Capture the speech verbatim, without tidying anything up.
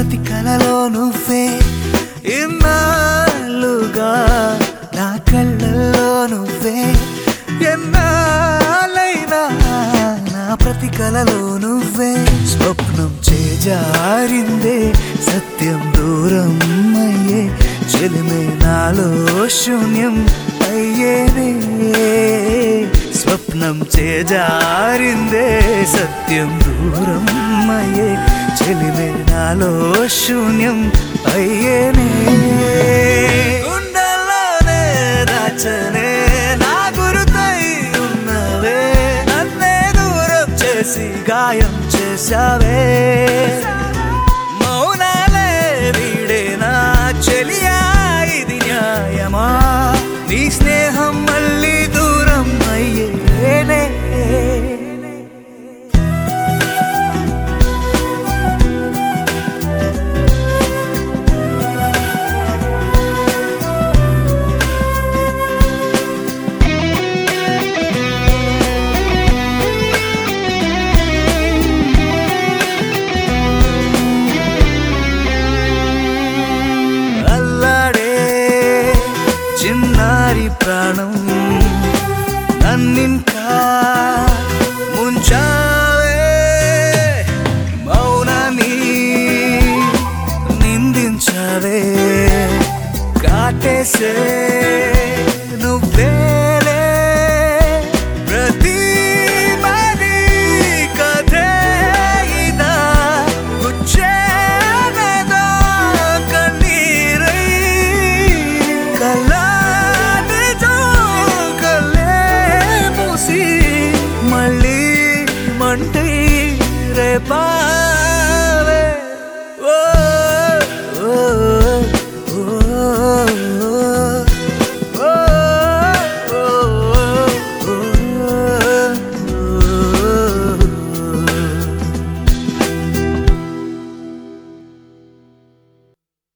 ప్రతి కలలో నువ్వే ఇన్నాళ్ళుగా నా కళ్ళల్లో నువ్వే ఎన్నాళ్ళైనా నా ప్రతి కలలో నువ్వే స్వప్నం చేజారిందే సత్యం దూరం అయ్యే చెలిమే నాలో శూన్యం అయ్యేనే స్వప్నం చేజారిందే సత్యం దూరం అయ్యే చెలిమే నాలో శూన్యం అయ్యేనే గుండెల్లోనే దాచనే నా గురుతై ఉన్నవే నన్నే దూరం చేసి గాయం చేశావే మౌనాలే వీడేనా చెలియా ఇది న్యాయమా నీ స్నేహం మళ్ళీ దూరం అయ్యేనే చిన్నారి ప్రాణం నన్నింకా ముంచావే మౌనాన్ని నిందించావే కాటేసే నువ్వేలే ప్రతి మది కథే ఇదా గుచ్చేనదో కన్నీరై కల్లా మళ్ళీ మంటే రేపా